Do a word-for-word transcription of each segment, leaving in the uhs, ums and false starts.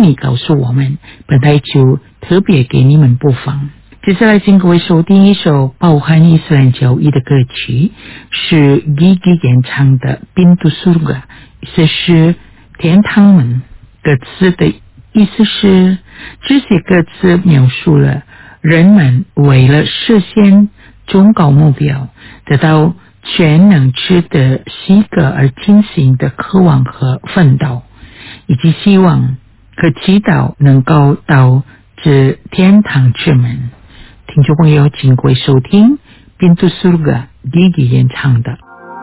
你告诉我们，本台就特别给你们播放。接下来请各位收听一首包含伊斯兰教义的歌曲，是 Gigi 演唱的 Pintu Surga， 这是天堂门。歌词的意思是，这些歌词描述了人们为了实现终高目标，得到全能值得喜歌而进行的渴望和奋斗，以及希望和祈祷能够到这天堂之门。听众朋友，请各位收听 Pintu Surga Gigi 演唱的。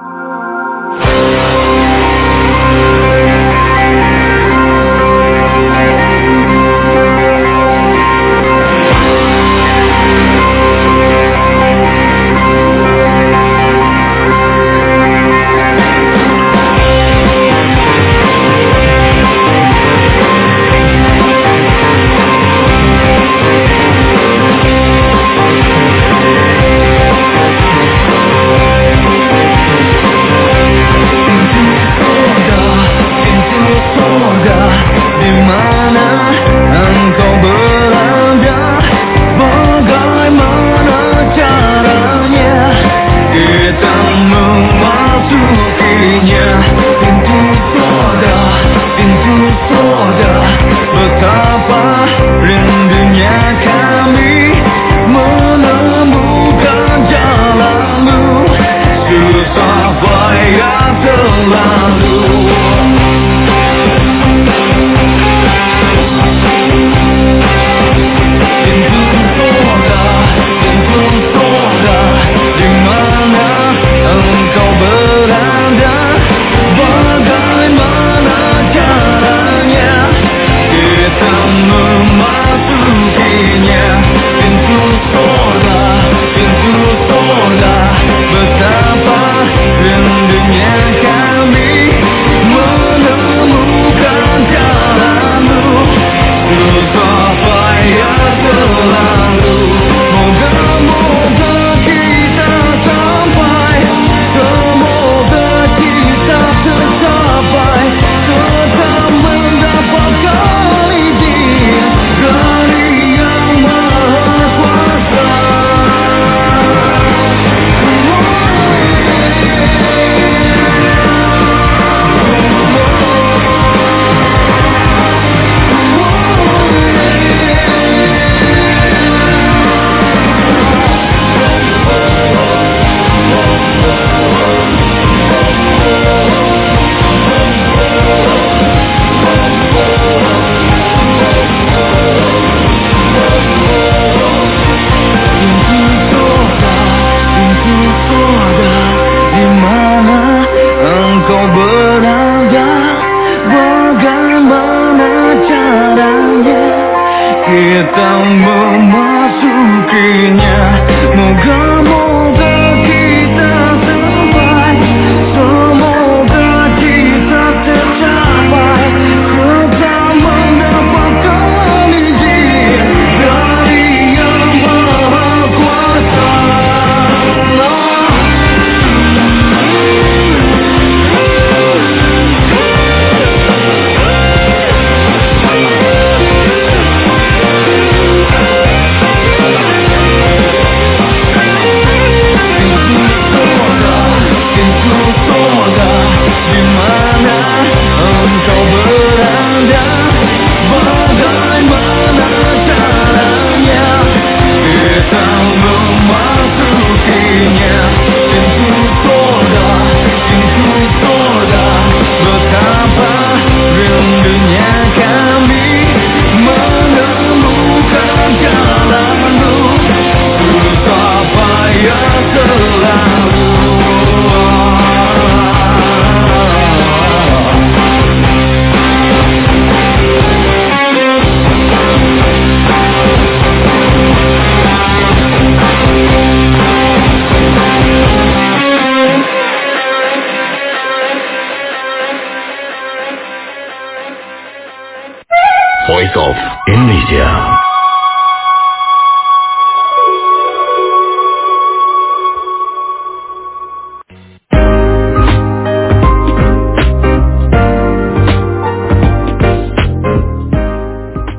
Voice of Indonesia.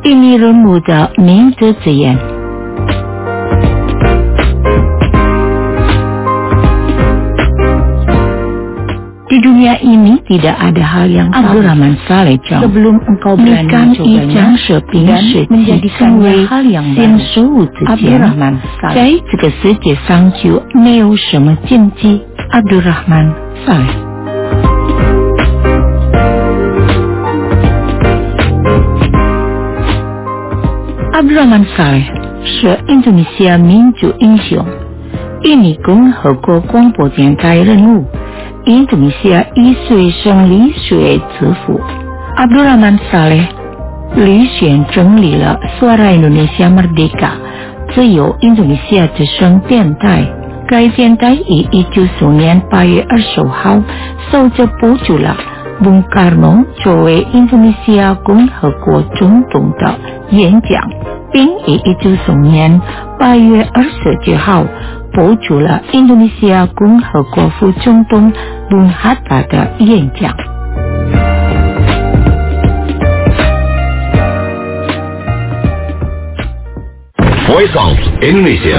Ini人物的名字字眼。Di dunia ini tidak ada hal yang Abdurrahman Saleh sebelum engkau berani mencobanya dan menjadikannya hal yang baru. Abdurrahman Saleh 在这个世界上就没有什么禁忌。Abdurrahman Saleh。Abdurrahman Saleh 是印度尼西亚民族英雄，印尼共和国广播电台人物。印度尼西亚一岁胜利水之父 Abdurrahman Saleh 履选整理了 Suara Indonesia Merdeka 自由印度尼西亚之声电台。该电台于一九四五年八月二十五号受着补助了 Bung Karno 作为印度尼西亚共和国总统的演讲，并于一九四五年八月二十九号补助了印度尼西亚共和国副总统 Bung Hatta 的演讲。 Voice of Indonesia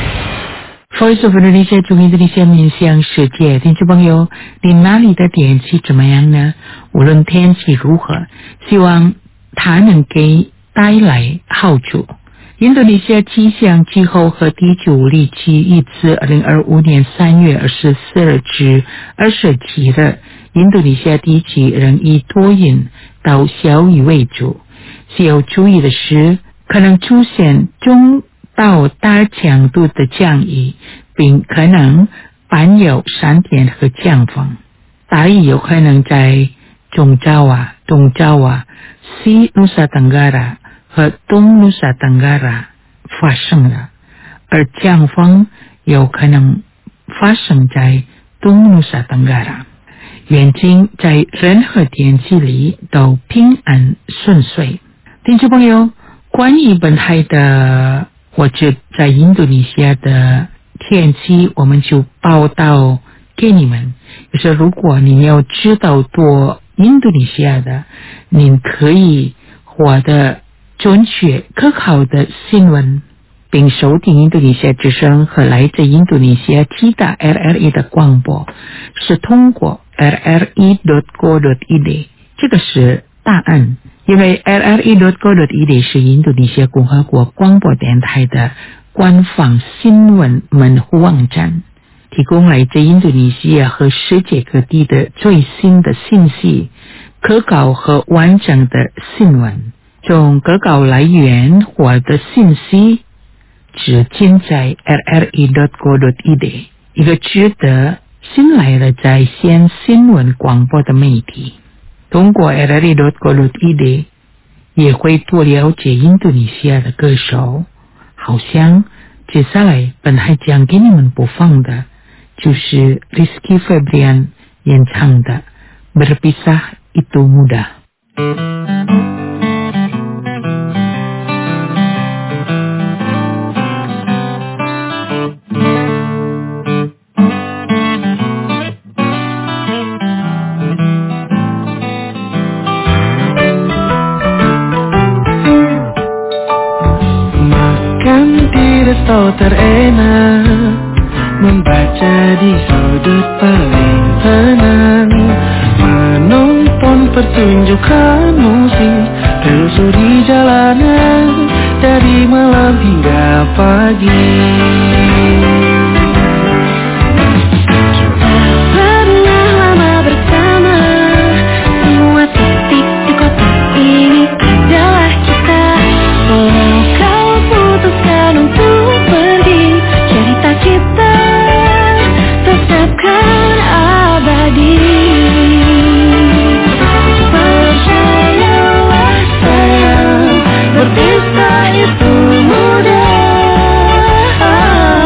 Voice of Indonesia 从印度尼西亚面向世界，听众朋友，你那里的天气怎么样呢？无论天气如何，希望它能给带来好处。印度尼西亚气象气候和地球历期一次二零二五年三月二十四日至二十七日，印度尼西亚地区仍以多云到小雨为主。需要注意的是，可能出现中到大强度的降雨，并可能伴有闪电和强风。大雨有可能在中Jawa、东Jawa、西Nusa Tenggara和东Nusa Tenggara发生了，而强风有可能发生在东Nusa Tenggara。愿景在任何天气里都平安顺遂。听众朋友，关于本台的或者在印度尼西亚的天气，我们就报道给你们。就是如果你要知道多印度尼西亚的，您可以获得准确可靠的新闻，并收听印度尼西亚之声和来自印度尼西亚其他 R R I 的广播，是通过 R R I dot co dot I D， 这个是答案。因为 R R I dot co dot I D 是印度尼西亚共和国广播电台的官方新闻门户网站，提供来自印度尼西亚和世界各地的最新的信息，可靠和完整的新闻。从可靠来源获得信息只尽在 R R I dot co dot I D， 一个值得信赖的在线新闻广播的媒体。通过 R R I dot co dot I D 也会多了解印度尼西亚的歌手。好像接下来本来将给你们播放的就是 Rizky Febrian 演唱的 Berpisah Itu Mudah。 Resto terenak, membaca di sudut paling tenang, menonton pertunjukan musik, telusuri jalanan dari malam hingga pagi. Pernah lama bersama, semua titik di kota ini adalah kita. Oh, kau putuskan untuk pergi, cerita kita tetapkan abadi. Percayalah sayang, berpisah itu mudah.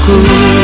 untukku.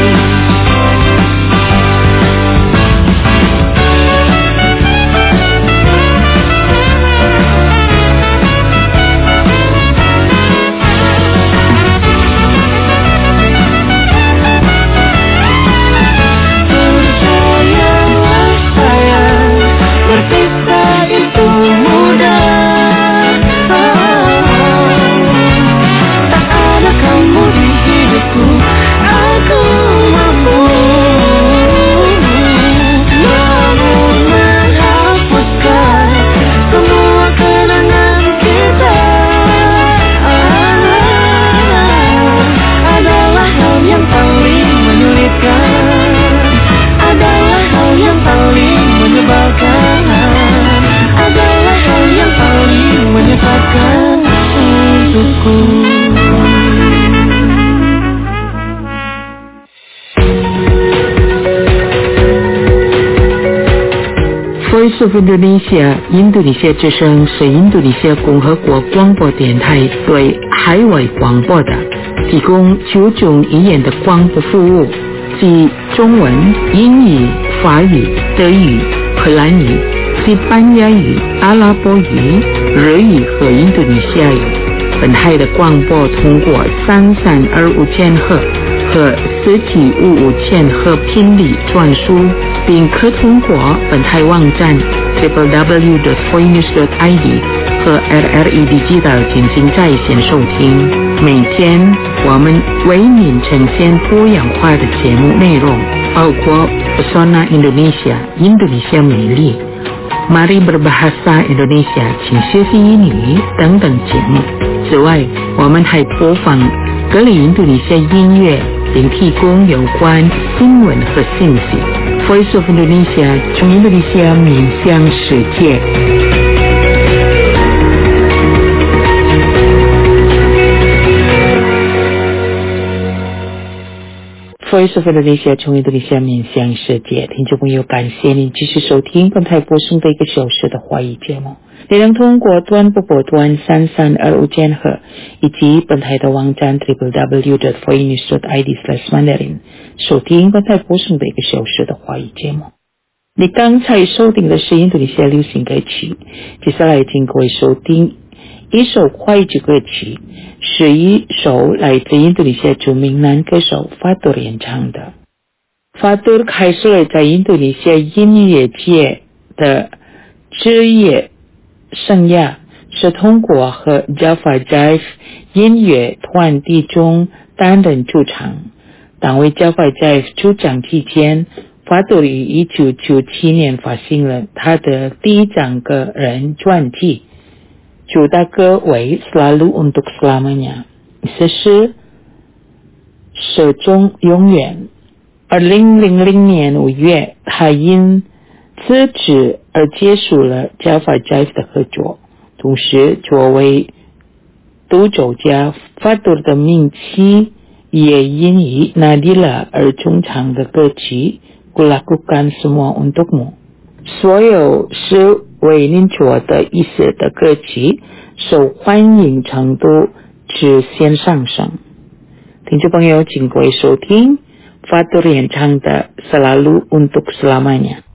Voice of Indonesia 印度尼西亚之声是印度尼西亚共和国广播电台对海外广播的提供九种语言的广播服务，即中文、英语、法语、德语、荷兰语、西班牙语、阿拉伯语、日语和印度尼西亚语。本台的广播通过三三二五千赫和四七五五千赫频率传输，并可通过本台网站 double-u double-u double-u dot voice news dot i d 和 R R E Digital 进行在线收听。每天我们为您呈现多样化的节目内容，包括 Pesona Indonesia 印度尼西亚美丽、Mari Berbahasa Indonesia 请学习英语等等节目。此外，我们还播放各类印度尼西亚音乐，并提供有关新闻和信息。Voice of Indonesia 从印度尼西亚面向世界。Voice of Indonesia 从印度尼西亚面向世界，听众朋友，感谢您继续收听本台播送的一个小时的华语节目。你能通过短波波段三三二五千赫以及本台的网站 double-u double-u double-u dot voice news dot i d slash mandarin 收听本台播送的一个小时的华语节目。你刚才收听的是印度尼西亚流行歌曲，接下来请各位收听一首脍炙歌曲，是一首来自印度尼西亚著名男歌手 Fatur 演唱的。Fatur 开始了在印度尼西亚音乐界的职业生涯，是通过和 Java Jive 音乐团体中担任主唱。当为 Java Jive 主唱期间， Fatur 于一九九七年发行了他的第一张个人专辑，主打歌为 Selalu Untuk Selamanya， 此时始终永远。二零零零年五月，他因辞职而结束了 Java Jive 的合作，同时作为独奏家 Fatur 的名气也因于 Nadila 而中唱的歌曲 Kulakukan Semua Untukmu， 所有是为您做的意思的歌曲受欢迎程度直线上升。听众朋友，请各位收听 Fatur 演唱的 Selalu Untuk Selamanya。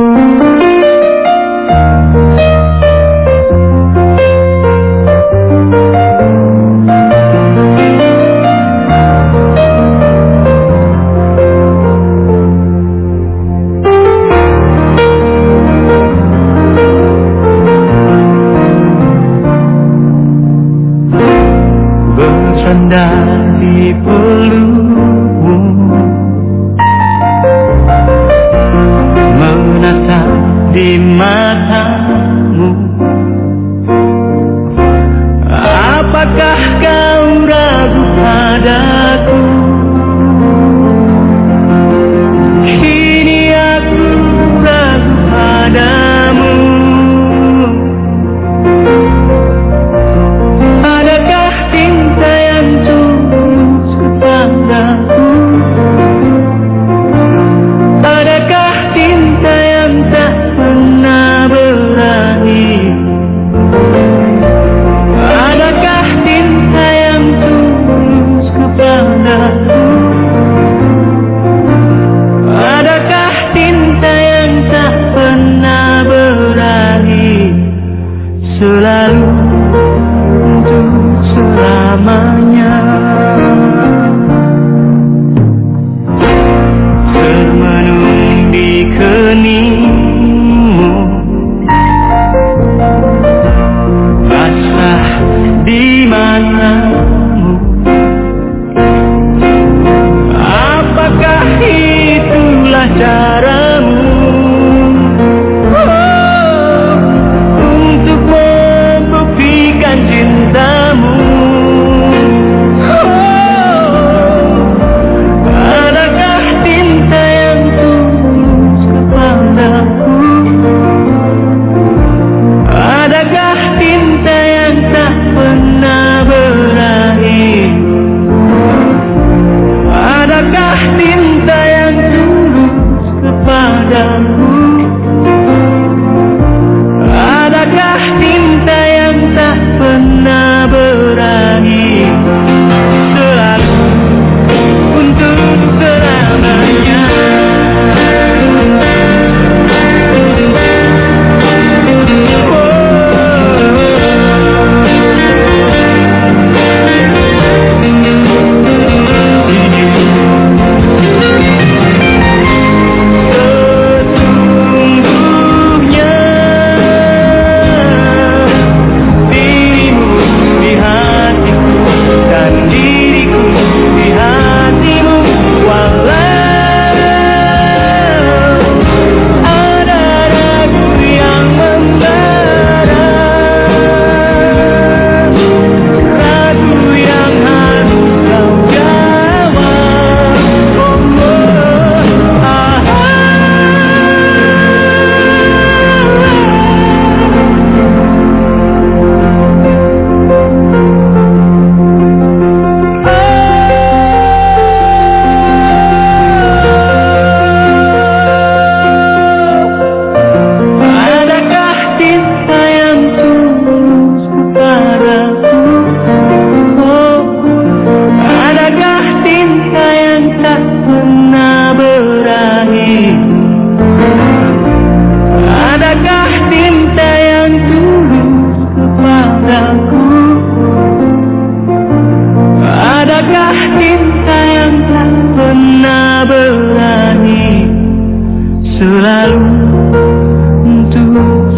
Bercanda di pelukmu, menatap di matamu, apakah kau ragu padaku? Kini aku ragu padamu. Adakah cinta yang tulus kepadaku? Adakah cinta yang tak pernah berakhir? Adakah cinta yang tulus kepadaku?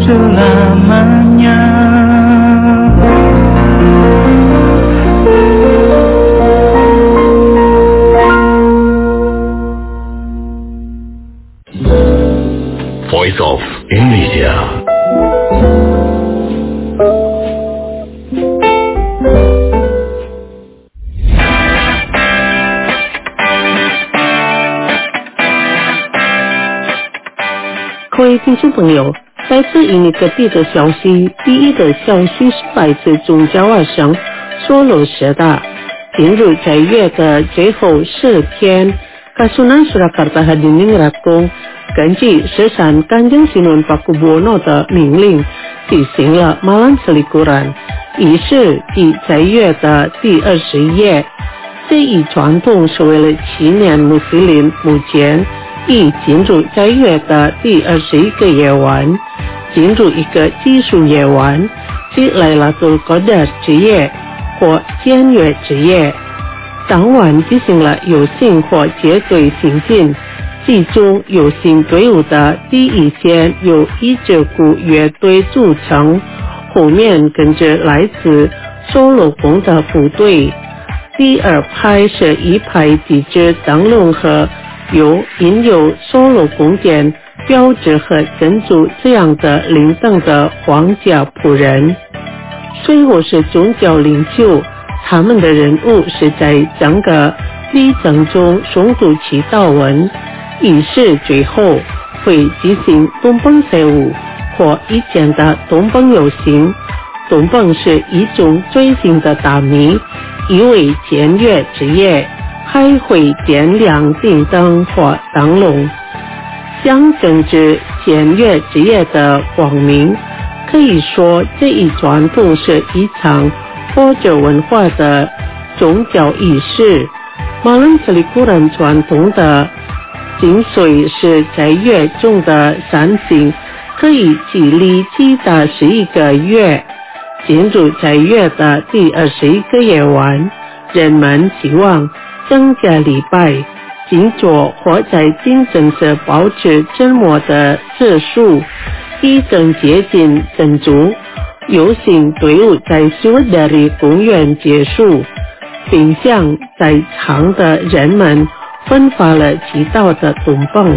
selamanya. Voice of Indonesia. 各位听众朋友，来自印尼各地的消息，第一个消息是来自中加瓦省梭罗市的。进入在月的最后十天，Kasunan Surakarta Hadirin Rakung根据十三干净新闻Paku Buwono的命令，举行了Malam Selikuran仪式，即在月的第二十一夜。这一传统是为了纪念穆斯林目前已进入在月的第二十一个夜晚，进入一个奇数夜晚，即Lailatul Qadar之夜或监月之夜。当晚举行了游行或结队行进，其中游行队伍的第一线由一支鼓乐队组成，后面跟着来自梭罗宫的部队。第二排是一排几支灯笼和有印有梭罗宫殿标志和珍珠这样的铃铛的皇家仆人。最后是宗教领袖，他们的任务是在整个历程中诵读祈祷文。仪式最后会举行东蹦赛舞或以前的东蹦游行。东蹦是一种最新的大米，因为监月之夜还会点亮电灯或灯笼，象征着监月之夜的光明。可以说这一传统是一场波折文化的宗教仪式。Malam Selikuran传统的精髓是在月中的三星可以激励其他十一个月。进入在月的第二十一个夜晚，人们希望增加礼拜、静坐或在精神上保持沉默的次数，以更接近真主。游行队伍在Sriwadari公园结束，并向在场的人们分发了祈祷的东蹦。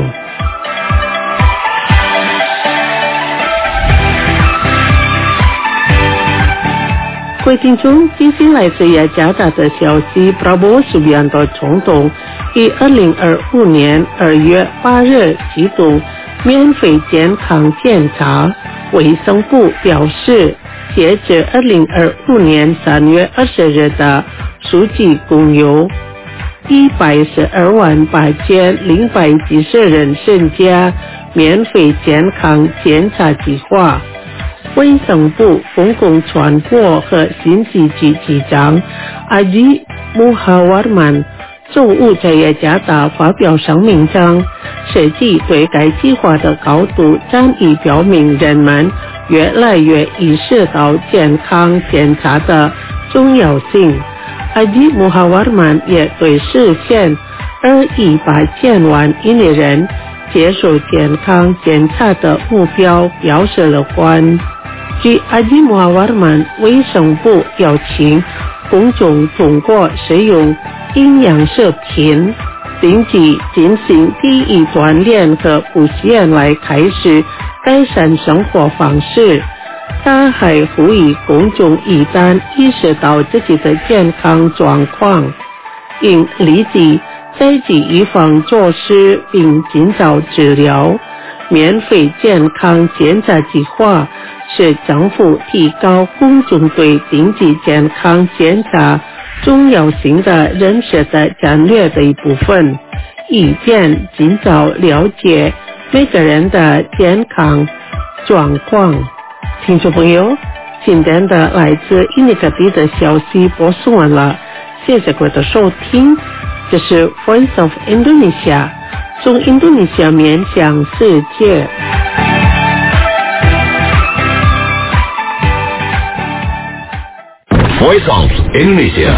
各位听众，接下来是雅加达的消息。Prabowo Subianto 总统于二零二五年二月八日启动免费健康检查。卫生部表示，截至二零二五年三月二十日的数据共有一百十二万八千零百几十人参加免费健康检查计划。卫生部公共传播和信息局局长阿吉穆哈瓦曼周五在雅加达发表声明称，实际对该计划的高度战役表明人们越来越意识到健康检查的重要性。阿吉穆哈瓦曼也对实现二亿八千万印尼人接受健康检查的目标表示乐观。据阿吉穆哈瓦曼，卫生部邀请公众通过使用营养食品、定期进行第一锻炼和补习来开始改善生活方式。他还呼吁公众一旦意识到自己的健康状况，应立即采取预防措施并尽早治疗。免费健康检查计划是政府提高公众对定期健康检查重要性的认识的战略的一部分，以便尽早了解每个人的健康状况。听众朋友，今天的来自印尼各地的消息播送完了，谢谢各位的收听。这是 Voice of Indonesia， 从印度尼西亚面向世界。 Voice of Indonesia.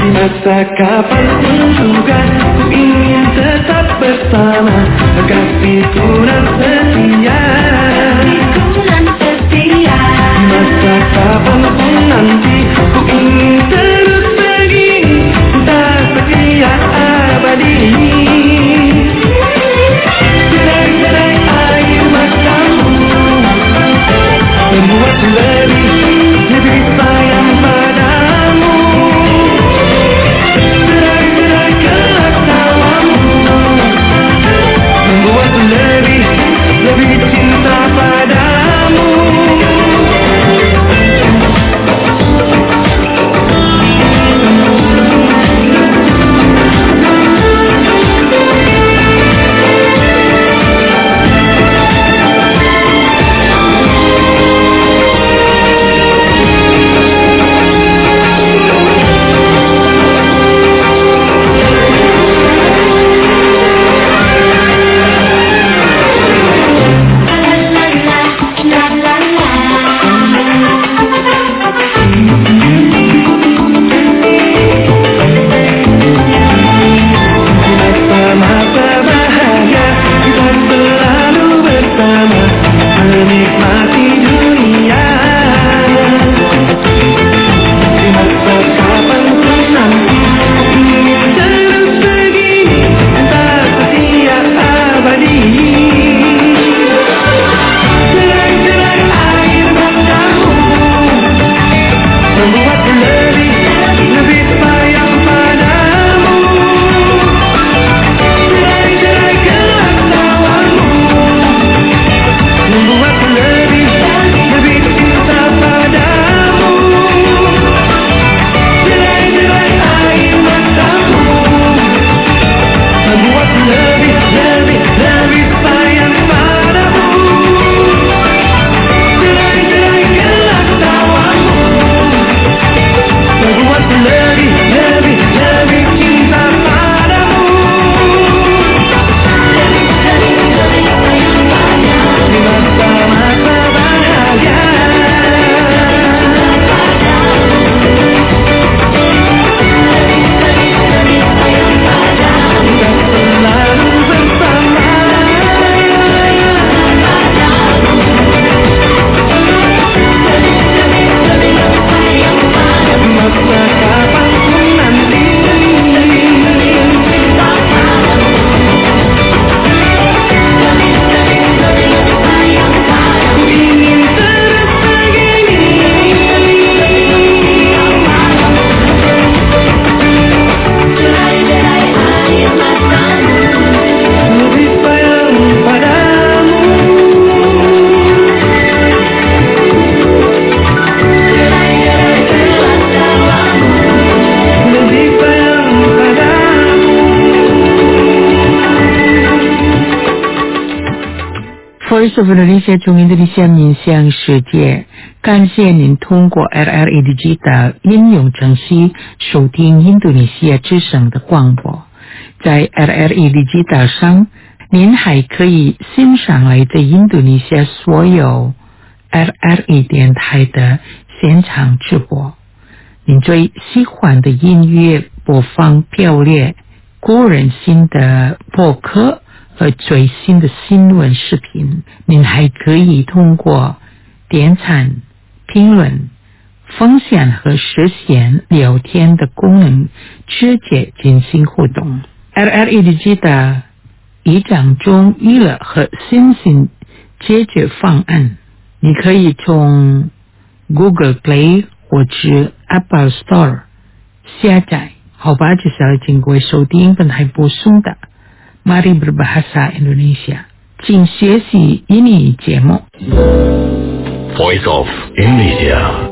Di masa kapanpun juga ku ingin tetap bersama kekasihku nan setia. Di masa kapanpun nanti ku ingin terus begini, tak setia abadi. Derai-derai air matamu membuatku lebih, lebih sayang padamu. Derai-derai gelak tawamu membuatku lebih, lebih cinta padamu. Voice of Indonesia 中印度尼西亚面向世界，感谢您通过 R R A Digital 应用程序收听印度尼西亚之声的广播。在 R R A Digital 上，您还可以欣赏来自印度尼西亚所有 R R A 电台的现场直播。您最喜欢的音乐播放表列、个人新的播客和最新的新闻视频，您还可以通过点赞、评论、分享和实现聊天的功能直接进行互动。R R A Digital 一张中娱乐和新兴解决方案，你可以从 Google Play 或者 Apple Store 下载。好吧，接下来请各位收听本台播送的 Mari Berbahasa Indonesia， 请学习印尼节目。 Voice of Indonesia。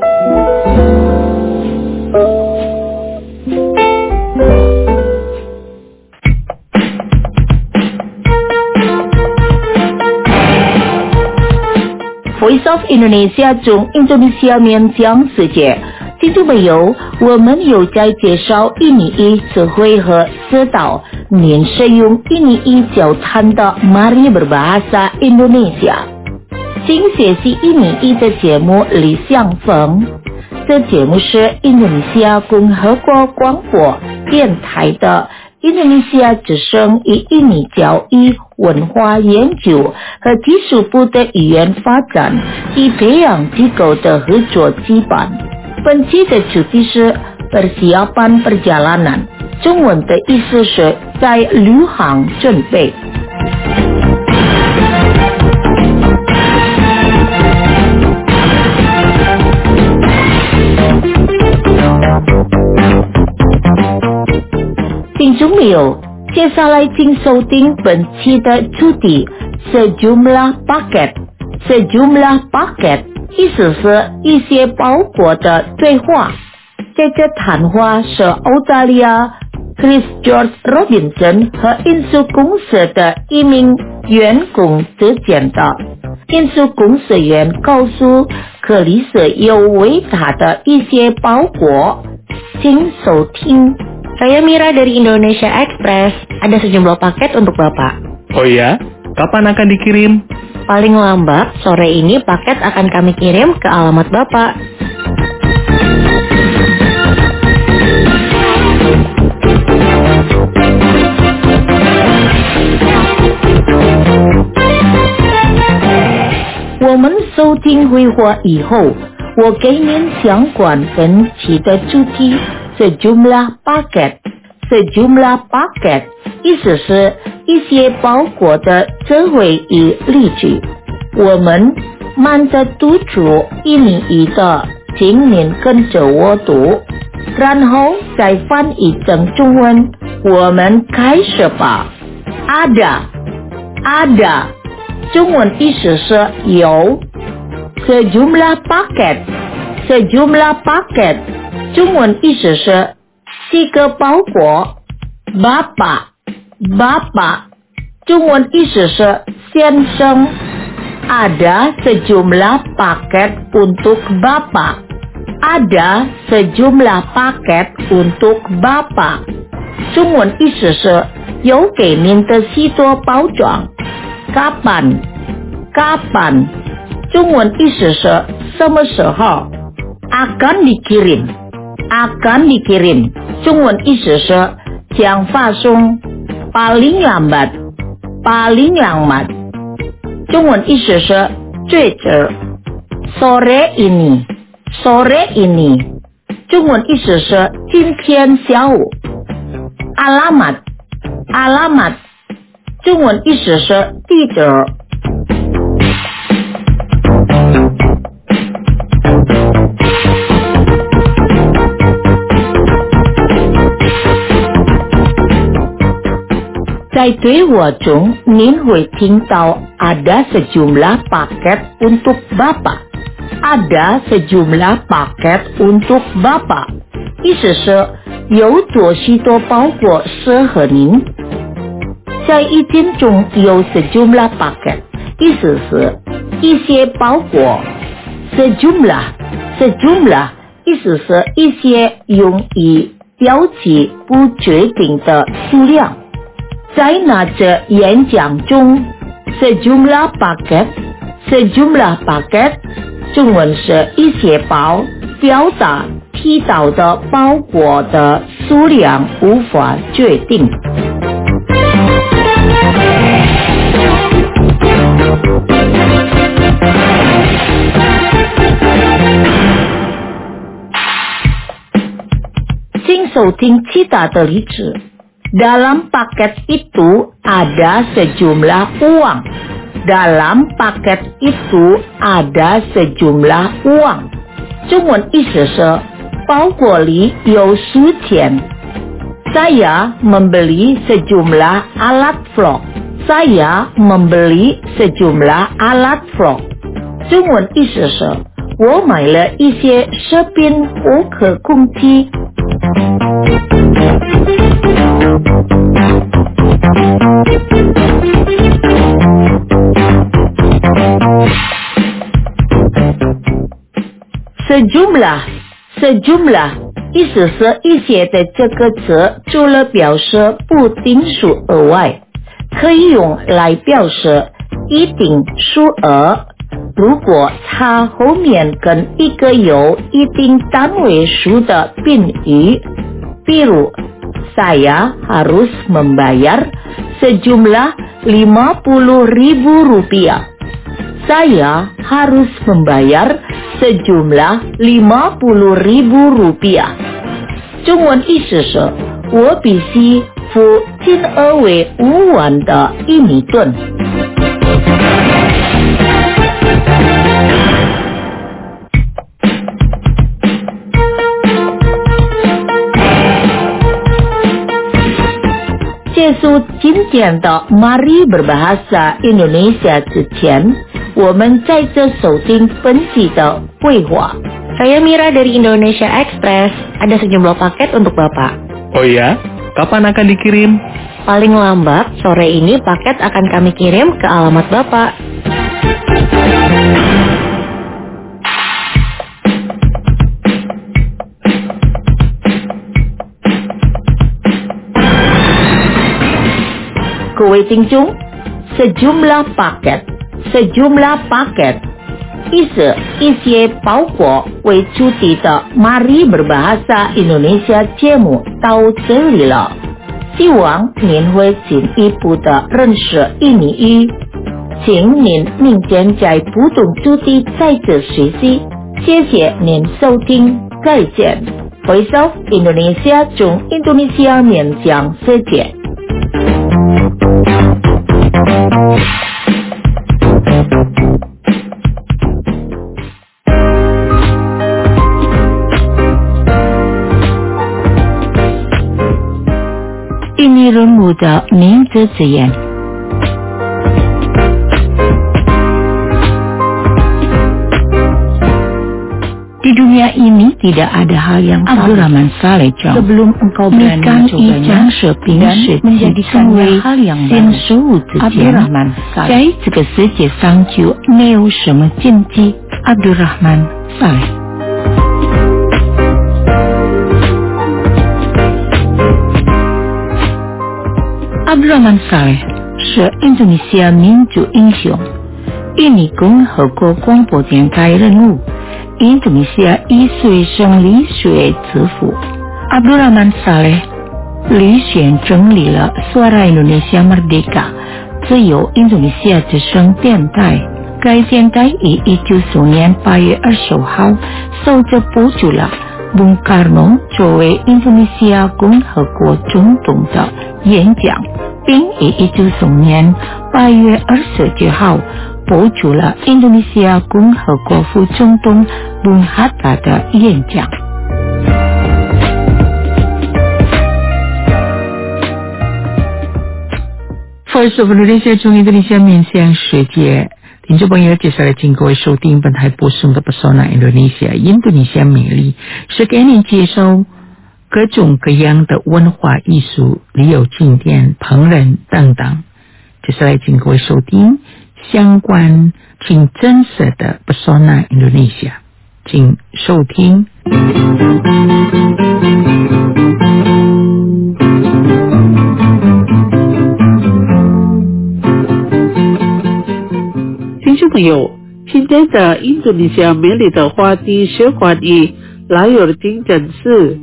Voice of Indonesia 中印度尼西亚面向世界，听众朋友，我们有在介绍印尼语词汇和指导您使用印尼语交谈的 Mari Berbahasa Indonesia， 请学习印尼语的节目李相逢， 这节目是印度尼西亚共和国广播电台的印度尼西亚之声与印尼教育文化研究和技术部的语言发展与培养机构的合作举办。本期的主题是 persiapan perjalanan， 中文的意思是在旅行准备。听众朋友，接下来请收听本期的主题 sejumlah paket。sejumlah paket 意思是一些包裹的对话。这个谈话是澳大利亚 Chris George Robinson 和印度公司的一名员工之间的。印度公司员告诉克里斯有为他的一些包裹，请收听。 Saya Mira dari Indonesia Express. Ada sejumlah paket untuk Bapak. Oh iya? Kapan akan dikirim? Paling lambat, sore ini paket akan kami kirim ke alamat Bapak. Woman 收听会话以后，我给您讲管本期的主题。sejumlah paket。sejumlah paket 意思是一些包裹的词汇与例句。我们慢着读出印尼语的，请您跟着我读，然后再翻译成中文。我们开始吧。ada ada 中文意思是有。sejumlah paket sejumlah paket中文意思是七个包裹。Bapak Bapak 中文意思是先生。Ada sejumlah paket untuk Bapak Ada sejumlah paket untuk Bapak 中文意思是有给您的许多包装。Kapan Kapan 中文意思是什么时候。Akan dikirim akan dikirim 中文意思是将发送。paling lambat paling lambat 中文意思是最迟。sore ini sore ini 中文意思是今天下午。alamat alamat 中文意思是地址。在对话中，您会听到 ada sejumlah paket untuk Bapak ada sejumlah paket untuk Bapak 意思是有多许多包裹适合您。在一天中有 sejumlah paket 意思是一些包裹。sejumlah sejumlah 意思是一些用以标记不确定的数量。在那这演讲中 sejumlah paket sejumlah paket 中文是一些包，表达提到的包裹的数量无法决定。请收听其他的例子。Dalam paket itu ada sejumlah uang. Dalam paket itu ada sejumlah uang. 中文意思是包裹里有数钱。Saya membeli sejumlah alat vlog. Saya membeli sejumlah alat vlog. 中文意思是我买了一些视频播客工具。sejumlah sejumlah 意思是一些的这个词除了表示不定数额外，可以用来表示一定数额。 如果它后面跟一个有一定单位数的宾语，比如 saya harus membayar sejumlah lima puluh ribu rupiah. Saya harus membayar sejumlah lima puluh ribu rupiah. 中文意思是我必须付金额为五万的印尼盾。结束今天的 Mari Berbahasa Indonesia 之前，我们在这收听本期的绘画。 Saya Mira dari Indonesia Express. Ada sejumlah paket untuk Bapak. Oh ya? Kapan akan dikirim? Paling lambat sore ini paket akan kami kirim ke alamat Bapak. Kewe Tingcung, sejumlah paket, sejumlah paket， 意思一些包裹为主题的 Mari Berbahasa Indonesia 节目到这里了，希望您会进一步的认识印尼语，请您明天在不同主题再次学习，谢谢您收听，再见。Voice of Indonesia 中 Indonesia 面讲世界。印尼人物的名字字眼。Di dunia ini tidak ada hal yang Abdurrahman Saleh sebelum engkau berani mencobanya dan menjadikannya hal yang baru. Abdurrahman Saleh 在这个世界上就没有什么禁忌。Abdurrahman Saleh。Abdurrahman Saleh 是印度尼西亚民族英雄，印尼共和国广播电台人物。印度尼西亚一岁胜利学之父 Abdurrahman Saleh 履选整理了 Suara Indonesia Merdeka 自由印度尼西亚之声电台。该电台于一九四五年八月二十五号首次播出了 Bung Karno 作为印度尼西亚共和国总统的演讲，并于一九四五年八月二十九号播出了印度尼西亚共和国副总统 Bung Hatta 的演讲。Voice of Indonesia 中印度尼西亚面向世界，听众朋友，接下来请各位收听本台播送的 Pesona Indonesia 印度尼西亚美丽，是给您介绍各种各样的文化艺术、旅游景点、烹饪等等。接下来请各位收听相关请真实的 Pesona Indonesia， 请收听。 听众朋友，今天的印度尼西亚美丽的话题是关于莱尔丁真寺。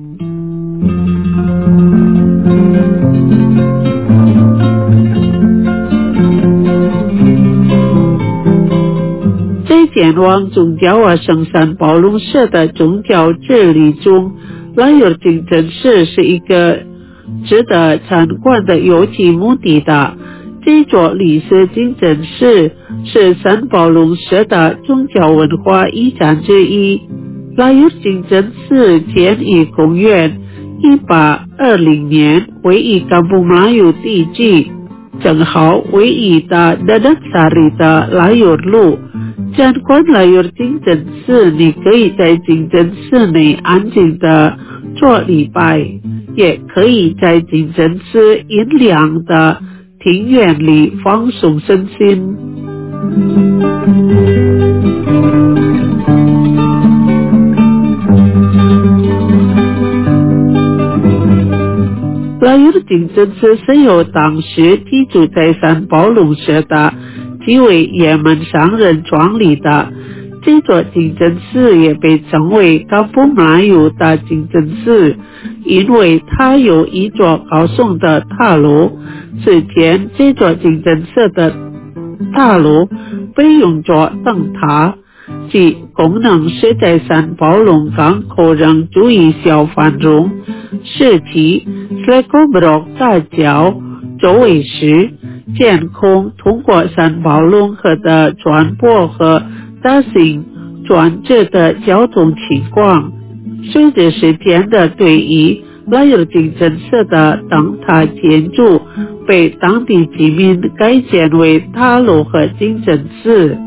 在前往宗教啊圣山宝龙社的宗教之旅中，莱尔丁真寺是一个值得参观的游记目的地。这座历史精神寺是三宝龙社的宗教文化遗产之一。莱尔精神寺建于公元一八二零年，位于Kampung Melayu地区，正好位于的 Dadaksari 的莱尔路。参观莱尔精神寺，你可以在精神寺内安静的做礼拜，也可以在精神寺阴凉的庭院里放松身心。莱尔精神寺是由当时居住在三宝龙社的即为也门商人创立的。这座清真寺也被称为Kampung Melayu的清真寺，因为它有一座高耸的塔楼。此前这座清真寺的塔楼被用作灯塔，其功能是在三宝龙港口人注意小繁荣时期 Slekobrok 大桥周围时，监控通过三宝龙河的船舶和大型船只的交通情况。随着时间的推移，拉尤清真寺的灯塔建筑被当地居民改建为塔楼和清真寺。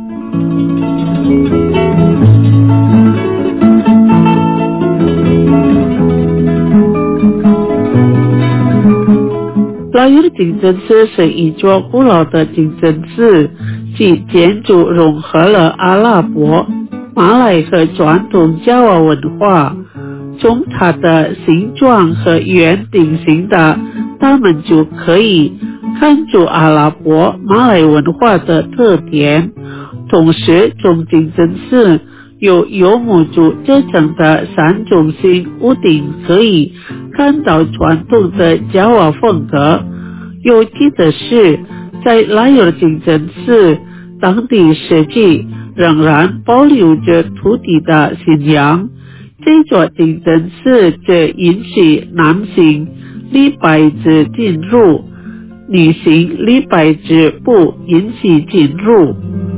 拉尤清真寺是一座古老的清真寺，其建筑融合了阿拉伯、马来和传统加瓦文化。从它的形状和圆顶形的，它们就可以看出阿拉伯、马来文化的特点。同时，从清真寺有柚木柱制成的三重形屋顶可以看到传统的加瓦风格。有趣的是，在拉尤清真寺当地实际仍然保留着土地的信仰。这座清真寺只允许男性礼拜者进入，女性礼拜者不允许进入。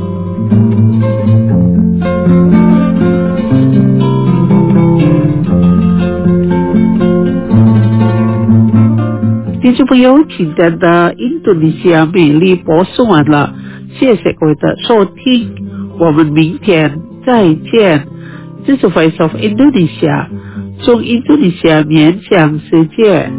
听众朋友，今天的印度尼西亚美丽播送完了，谢谢各位的收听，我们明天再见。这是 Voice of Indonesia， 从印度尼西亚面向世界。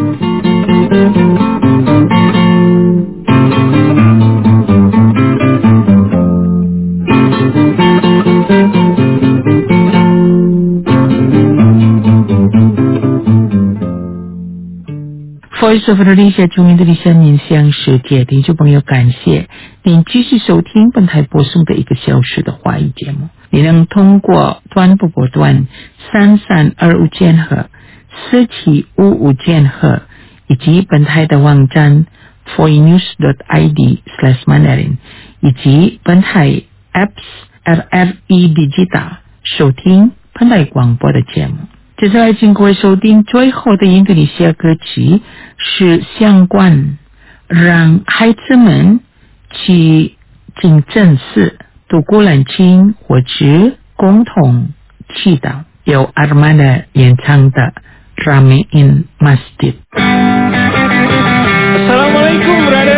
Voice of Indonesia 从印度尼西亚面向世界，听众朋友，感谢您继续收听本台播送的一个小时的华语节目。你能通过短波波段三三二五千赫、四七五五千赫以及本台的网站 voinews dot i d slash mandarin 以及本台 apps R R E Digital 收听本台广播的节目。接下来请各位收听最后的印度尼西亚歌曲，是相关让孩子们去清真寺度过冷清或者共同祈祷，由 Armada 演唱的 Rame in Masjid。 Assalamualaikum brother.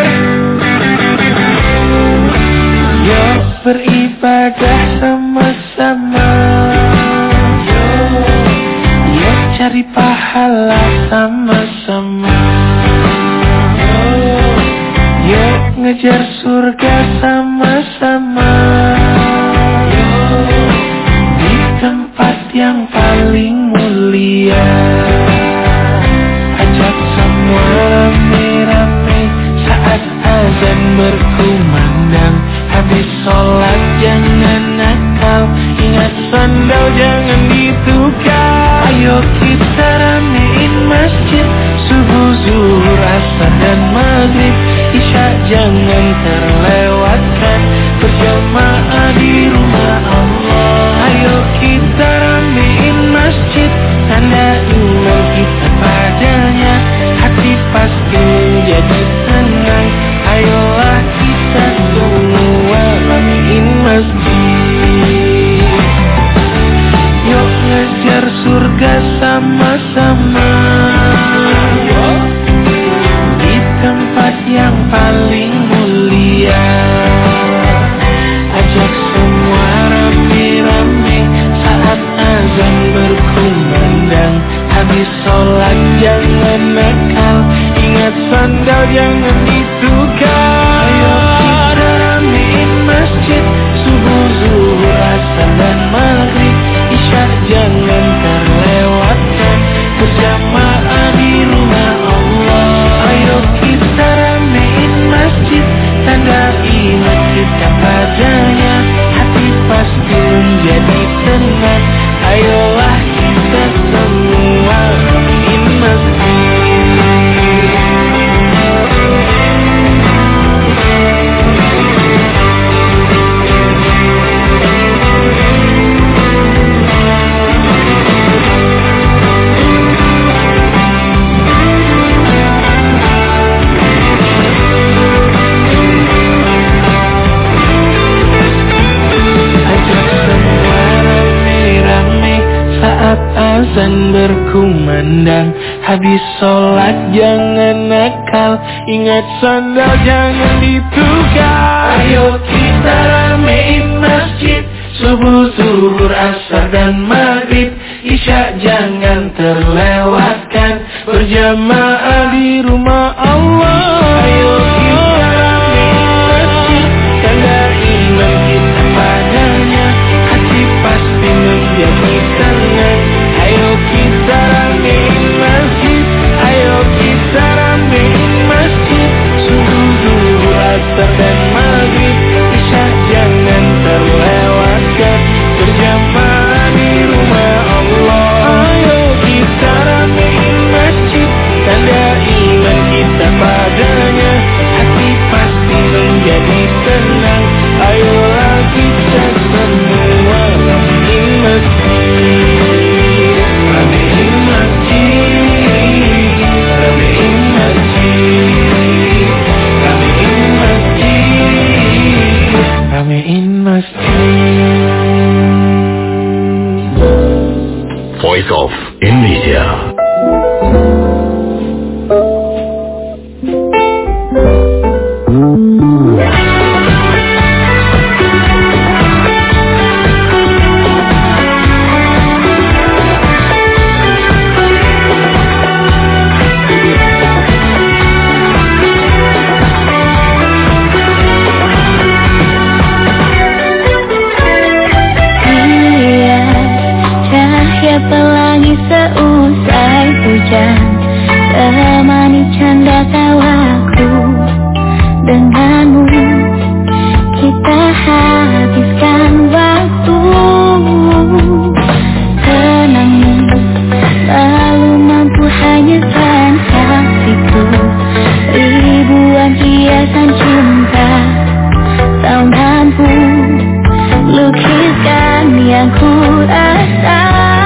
Yuk beribadah sama-sama, yuk cari pahala sama-sama, yuk ngejar surga sama-sama, di tempat yang paling mulia. Ajak semua rame-rame saat azan berkumandang, habis sholat jangan nakal, ingat sandal jangan ditukar. Ayo kita ramein masjid, subuh, zuhur, asar dan maghrib, isya jangan terlewatkan, berjamaah di rumah Allah. Ayo kita ramein masjid, tanda iman kita padanya, hati pasti jadi tenang. Ayolah kita semua ramein masjid, yuk ngejar surga sama-sama, di tempat yang paling mulia. Ajak semua rame-rame saat azan berkumandang, habis sholat jangan nakal, ingat sandal jangan ditukar. Ayo kita ramein masjid, subuh, zuhur, asar dan maghrib, isya jangan terlewatkan, berjamaah di rumah Allah. Ayo kita ramein masjid, tanda iman kita azan berkumandang, habis sholat jangan nakal, ingat sandal jangan ditukar. Ayo kita ramein masjid, subuh, zuhur, asar dan maghrib, isya jangan terlewatkan, berjamaah di rumah Allah. Ayo kita ramein masjid, tanda iman kita padanya, hati pasti menjadi tenang. Ayo kita ramein masjid, ayo kita ramein masjid, subuh, zuhur, asar dan maghrib, isya jangan terlewatkan, berjamaah di rumah Allah. Ayo kita ramein masjid, tanda iman kita padanya, hati pasti menjadi tenang. Ayolah kita semua ramein masjid, ramein masjid, ramein masjid, ramein masjid, ramein masjid. Voice of Indonesia. Pelangi seusai hujan, temani canda tawaku denganmu. Kita habiskan waktu, tenangmu lalu mampu hanyutkan hatiku. Ribuan hiasan cinta, tahun-tahunku lukiskan yang ku rasa.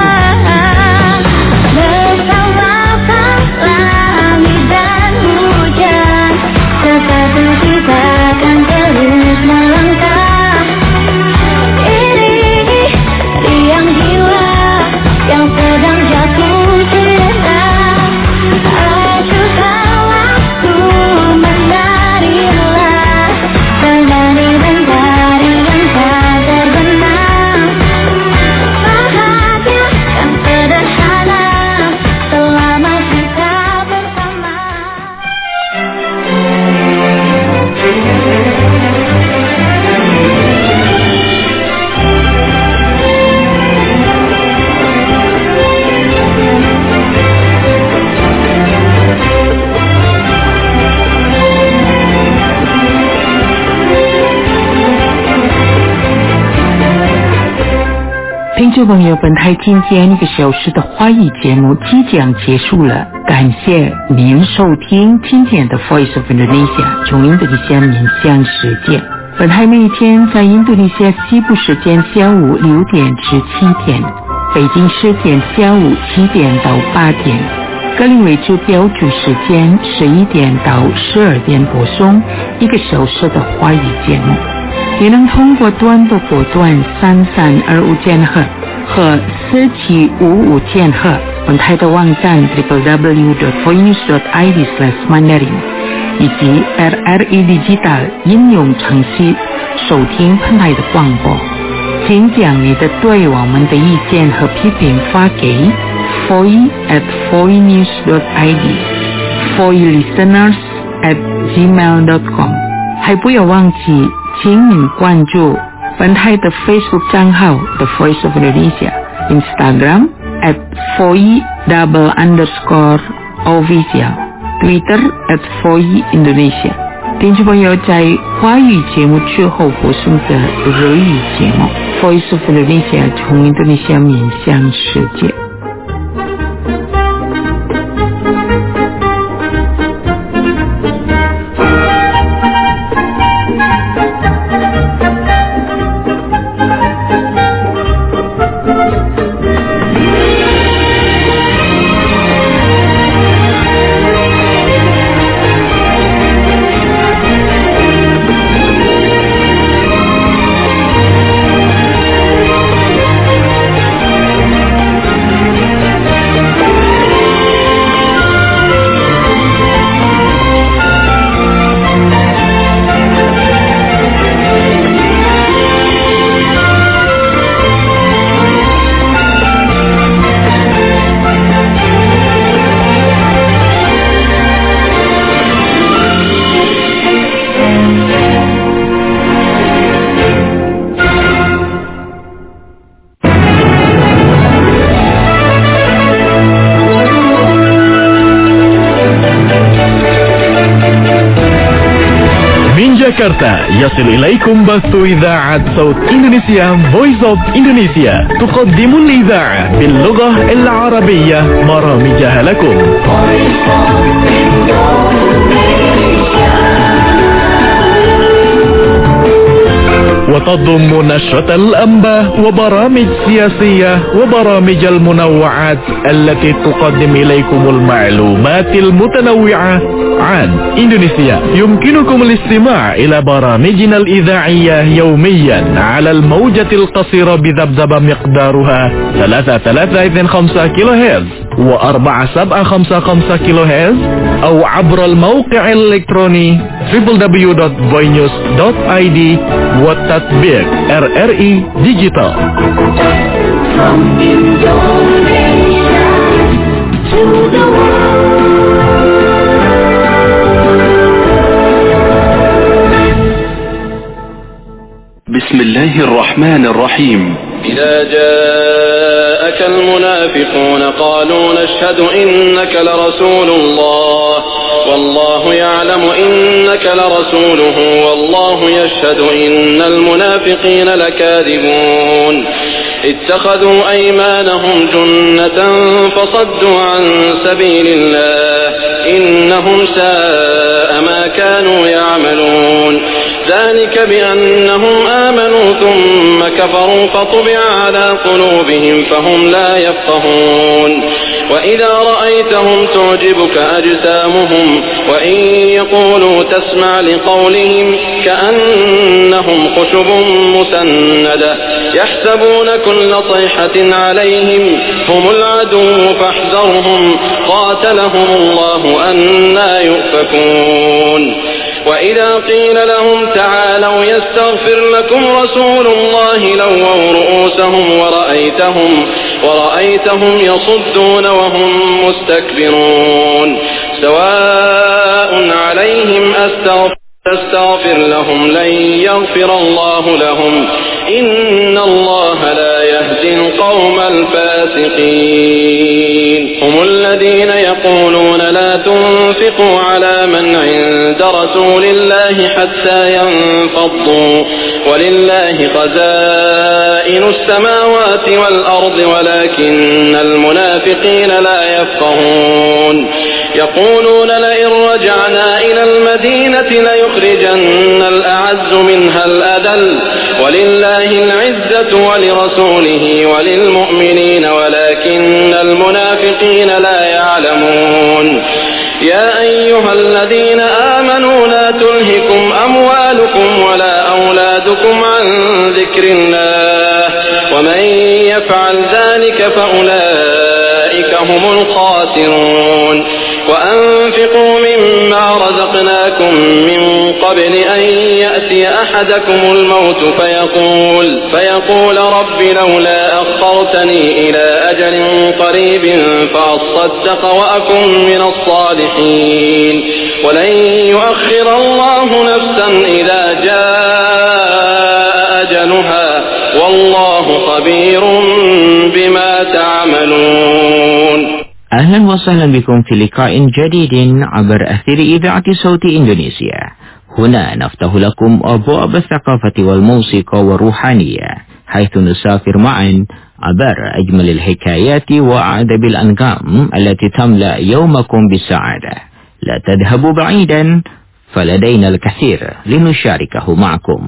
听众朋友，本台今天一个小时的华语节目即将结束了，感谢您收听今天的 Voice of Indonesia 从印度尼西亚面向世界。本台每天在印度尼西亚西部时间下午六点至七点，北京时间下午七点到八点，格林威治标准时间十一点到十二点播送一个小时的华语节目。也能通过短波波段三三二五千赫和四七五五千赫，本台的网站 double-u double-u double-u dot voinews dot i d slash mandarin 以及 R R E Digital 应用程序收听本台的广播。请将你的对我们的意见和批评发给 voice at voinews dot i d voice listeners at gmail dot com， 还不要忘记请您关注本台的 Facebook 账号 The Voice of Indonesia， Instagram at voice double underscore official， Twitter at voice Indonesia。 听众朋友，在华语节目之后播送的日语节目 Voice of Indonesia 从印度尼西亚面向世界。 جاكرتا يصل إليكم بث إذاعة صوت إندونيسيا Voice of Indonesia تقدم الإذاعة باللغة العربية برامجها لكم. وتضم نشرة الأنباء وبرامج سياسية وبرامج المنوعات التي تقدم إليكم المعلومات المتنوعة عن إندونيسيا. يمكنكم الاستماع إلى برامجنا الإذاعية يوميا على الموجة القصيرة بذبذبة مقدارها ثلاثة ثلاثة اثنين خمسة كيلو هرتز وأربعة سبعة خمسة خمسة كيلو هرتز أو عبر الموقع الإلكتروني دبليو دبليو دبليو دوت voinews دوت آي دي وتطبيق R R I Digital. From Indonesia to the بسم الله الرحمن الرحيم. إذا جاءك المنافقون قالوا نشهد إنك لرسول الله والله يعلم إنك لرسوله والله يشهد إن المنافقين لكاذبون اتخذوا أيمانهم جنة فصدوا عن سبيل الله إنهم ساء ما كانوا يعملون ذلك بأنهم آمنوا ثم كفروا فطبع على قلوبهم فهم لا يفقهون وإذا رأيتهم تعجبك أجسامهم وإن يقولوا تسمع لقولهم كأنهم خشب مسندة يحسبون كل صيحة عليهم هم العدو فاحذرهم قاتلهم الله أنى يؤفكون وإذا قيل لهم تعالوا يستغفر لكم رسول الله لووا رؤوسهم ورأيتهم ورأيتهم يصدون وهم مستكبرون سواء عليهم أستغفر تستغفر لهم لن يغفر الله لهم إن الله لا يهدي القوم الفاسقين هم الذين يقولون لا تنفقوا على من عند رسول الله حتى ينفضوا ولله خزائن السماوات والأرض ولكن المنافقين لا يفقهون يقولون لئن رجعنا إلى المدينة ليخرجن الأعز منها الأذل ولله العزة ولرسوله وللمؤمنين ولكن المنافقين لا يعلمون يا أيها الذين آمنوا لا تلهكم أموالكم ولا أولادكم عن ذكر الله ومن يفعل ذلك فأولئك هم الخاسرون وأنفقوا مما رزقناكم من قبل أن يأتي أحدكم الموت فيقول فيقول رب لولا أخرتني إلى أجل قريب فأصدق وأكن من الصالحين ولن يؤخر الله نفسا إذا جاء أجلها والله خبير بما تعملون. أهلا وسهلا بكم في لقاء جديد عبر أثير إذاعة صوت إندونيسيا. هنا نفتح لكم أبواب الثقافة والموسيقى والروحانية حيث نسافر معا عبر أجمل الحكايات وأعذب الأنغام التي تملأ يومكم بالسعادة. لا تذهبوا بعيدا فلدينا الكثير لنشاركه معكم.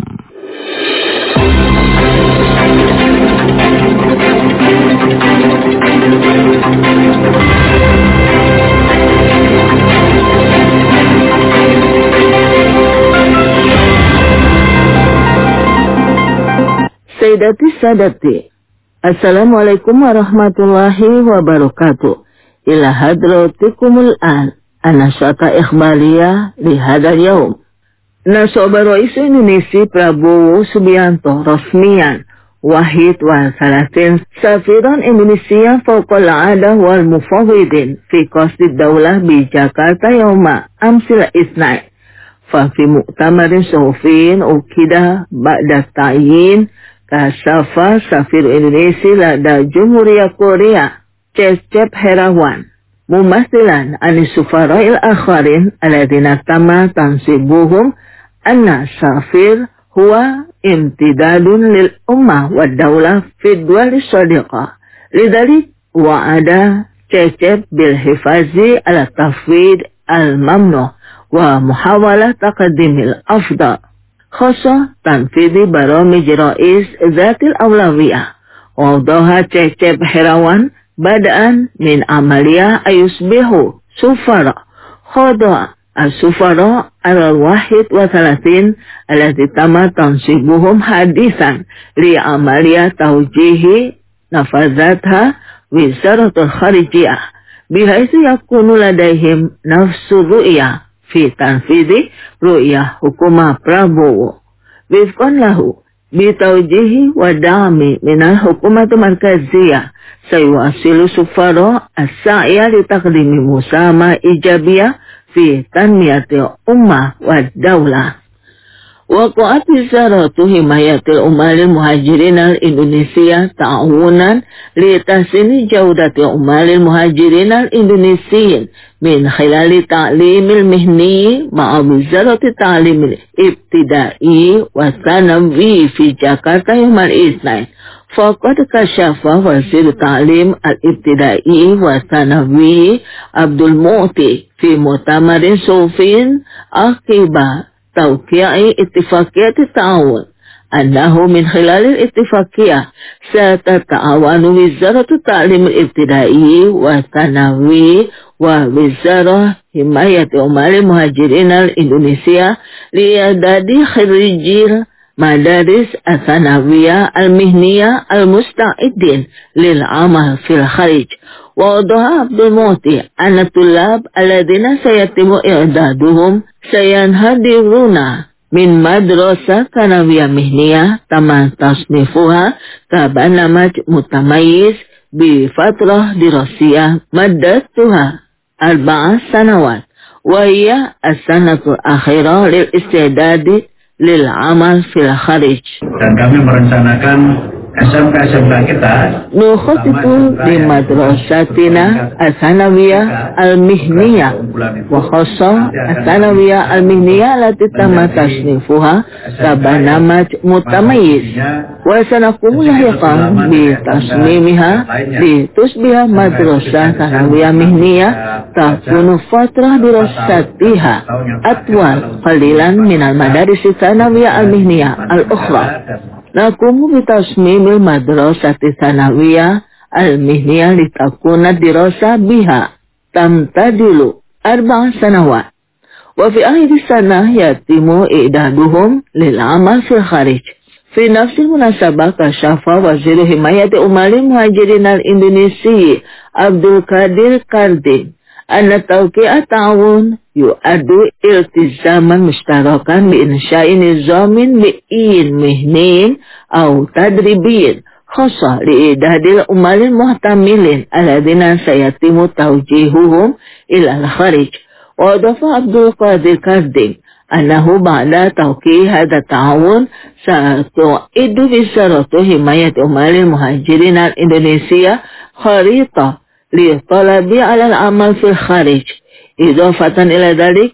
Sayyidati Sadati, Assalamualaikum warahmatullahi wabarakatuh. Ila hadratikumul an, anasyata ikhbaliyah di hadal yaum. Nasoba Rais Indonesia Prabowo Subianto rasmian wahid wa salatin safiran Indonesia fawqal ada wal mufawidin fi qasdid daulah bi Jakarta yauma amsil isnai. Fa fi mu'tamarin suhufin ukida ba'da ta'yin kasafa safir Indonesia lada Jumhuriyah Korea Cecep Herawan mumathilan anis sufara'il akharin alladhina tama tansibuhum anna safir huwa imtidadun lil ummah wa daulah fi duwali sadiqah. Lidalik wa'ada Cecep bil hifazi ala tafwid al mamnuh wa muhawalah taqdimil afdal. Khosa tanfidi baramij rais zatil awlawiyah. Wadaha Cecep Herawan badaan min amaliyah ayusbihu sufara. Khoda al-sufara al-wahid wa thalathin alati tama tansibuhum hadisan li amaliyah tawjihi nafazatha wizaratul kharijiyah bihaisu yakunu ladaihim nafsu ru'yah fi tanfidhi ru'yah hukumah Prabowo wifqan lahu bitawjihi wa da'ami minal hukumatu markaziyah sayuasilu sufara as-sa'ya li taqdimi musama ijabiyah fi tanmiyati ummah wa daulah. Waqa'at wizaratu himayatil umalil muhajirin al-Indonesia ta'awunan li tahsini jaudati umalil muhajirin al-Indonesiyin min khilali ta'limil mihni ma'a wizarati ta'limil ibtidai wa thanawi fi Jakarta yumal isnain. Faqad kasyafa wazir ta'lim al-ibtidai wa thanawi Abdul Mu'ti fi mu'tamarin sufin akiba tawqi'i ittifaqiyat ta'awun annahu min khilal al-ittifaqiyah satata'awanu wizaratu ta'lim al-ibtidai wa thanawi wa wizarah himayat umal muhajirin al-Indonesia liyadadi khirijil madaris al-thanawiyah al-mihniyah al-musta'idin lil amal fil kharij. Wadaha Abdul Mu'ti anna tulab alladhina sayatimu i'daduhum sayanhadiruna min madrasah thanawiyah mihniyah taman tasnifuha kabanamaj mutamayyiz bi fatrah dirasiyah maddatuha arba'ah sanawat wa hiya as-sanatul akhirah lil istidadi lil amal fil kharij. Dan kami merencanakan S M K S M K kita nukhatitu di madrasatina as-sanawiyah al-mihniyah wa khassa as-sanawiyah al-mihniyah lati tamma tasnifuha kabanamaj mutamayyiz wa sanakum lahiqan bi tasmimiha li tusbiha madrasah sanawiyah mihniyah takunu fatrah dirasatiha atwal qalilan minal madaris sanawiyah al-mihniyah al-ukhra. Nakumu bitasmimil madrasati sanawiyah al-mihniyah litakuna dirasa biha tamtadilu arba'a sanawat. Wa fi akhir sanah yatimu i'daduhum lil amal fil kharij. Fi nafsil munasabah kasyafa wazir himayati umalil muhajirin al-Indonesi Abdul Qadir Karding anna tawqi'at ta'awun yu'addu iltizaman mustarakan bi insya'i nizamin bi'in mihnin au tadribiyin khasa li'idadil umalil muhtamilin aladina sayatimu tawjihuhum ilal kharij. Wa dafa Abdul Qadir Karding annahu ba'da tawqi hadha ta'awun sa'atu'idu bisaratu himayat umalil muhajirin al-Indonesia kharita li talabi alal amal fil kharij. Idafatan ila dalik